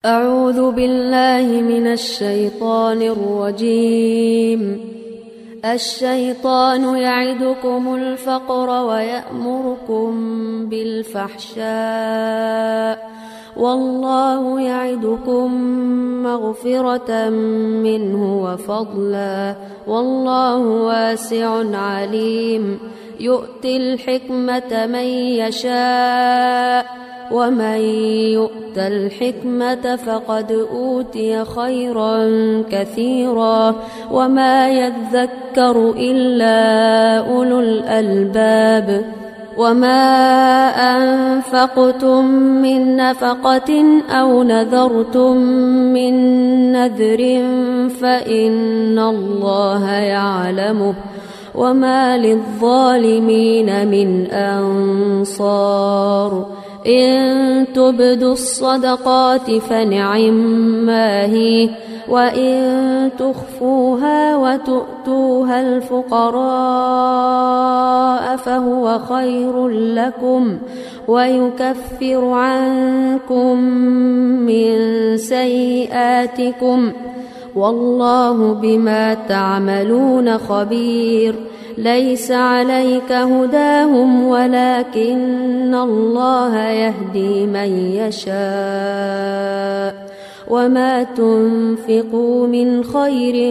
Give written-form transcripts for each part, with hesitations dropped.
أعوذ بالله من الشيطان الرجيم. الشيطان يعدكم الفقر ويأمركم بالفحشاء والله يعدكم مغفرة منه وفضلا والله واسع عليم. يؤتي الحكمة من يشاء ومن يؤت الحكمة فقد أوتي خيرا كثيرا وما يذكر إلا أولو الألباب. وما أنفقتم من نفقة أو نذرتم من نذر فإن الله يعلمه وما للظالمين من أنصار. إن تبدوا الصدقات فنعما هي وإن تخفوها وتؤتوها الفقراء فهو خير لكم ويكفر عنكم من سيئاتكم والله بما تعملون خبير. ليس عليك هداهم ولكن الله يهدي من يشاء وما تنفقوا من خير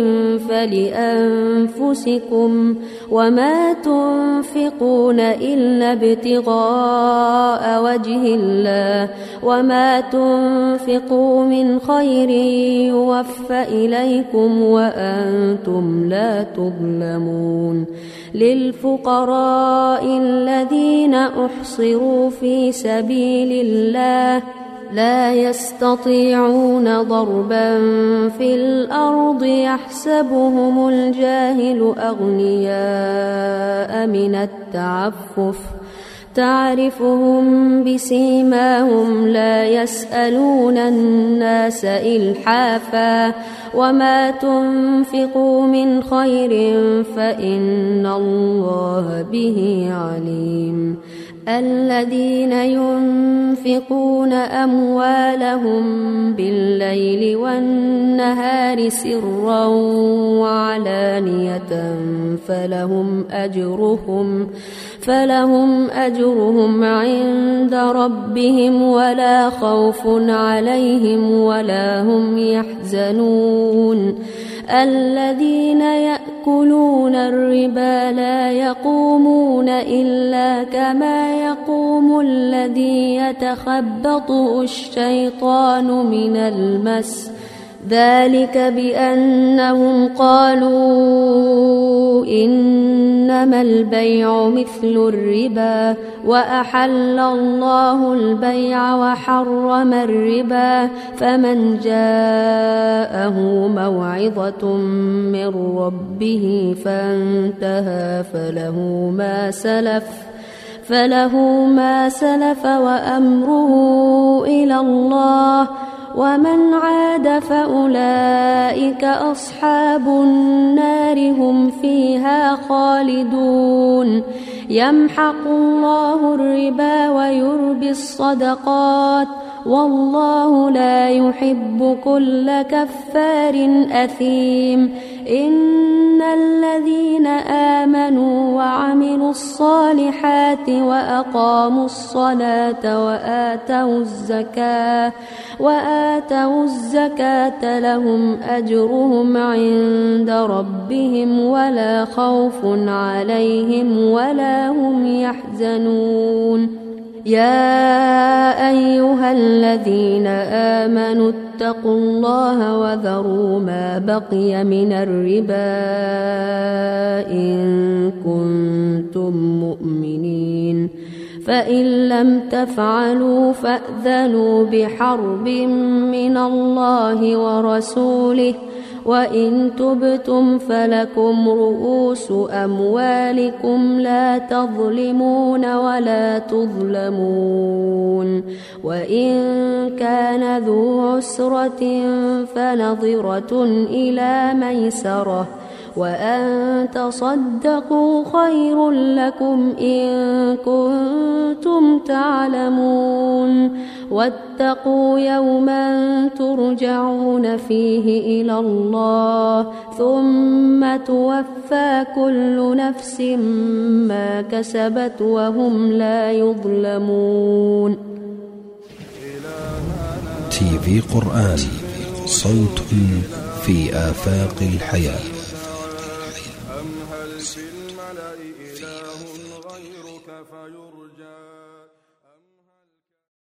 فلأنفسكم وما تنفقون إلا ابتغاء وجه الله وما تنفقوا من خير يوفى إليكم وأنتم لا تظلمون. للفقراء الذين أحصروا في سبيل الله لا يستطيعون ضربا في الأرض يحسبهم الجاهل أغنياء من التعفف تعرفهم بسيماهم لا يسألون الناس إلحافا وما تنفقوا من خير فإن الله به عليم. الذين ينفقون أموالهم بالليل والنهار سرا وعلانية فلهم أجرهم عند ربهم ولا خوف عليهم ولا هم يحزنون. الذين يأكلون الربا لا يقومون إلا كما يقوم الذي يتخبطه الشيطان من المس ذلك بأنهم قالوا إنما البيع مثل الربا وأحل الله البيع وحرم الربا. فمن جاءه موعظة من ربه فانتهى فله ما سلف وأمره إلى الله ومن عاد فأولئك أصحاب النار هم فيها خالدون. يمحق الله الربا ويربي الصدقات والله لا يحب كل كفار أثيم. إن الذين آمنوا وعملوا الصالحات وأقاموا الصلاة وآتوا الزكاة لهم أجرهم عند ربهم ولا خوف عليهم ولا هم يحزنون. يا أيها الذين آمنوا اتقوا الله وذروا ما بقي من الربا إن كنتم مؤمنين فإن لم تفعلوا فأذنوا بحرب من الله ورسوله وإن تبتم فلكم رؤوس أموالكم لا تظلمون ولا تظلمون. وإن كان ذو عسرة فنظرة إلى ميسرة وأن تصدقوا خير لكم إن كنتم تعلمون. واتقوا يوما ترجعون فيه إلى الله ثم توفى كل نفس ما كسبت وهم لا يظلمون. تي في قرآن، صوت في آفاق الحياة. أم هل في الملأ إله غيرك فيرجى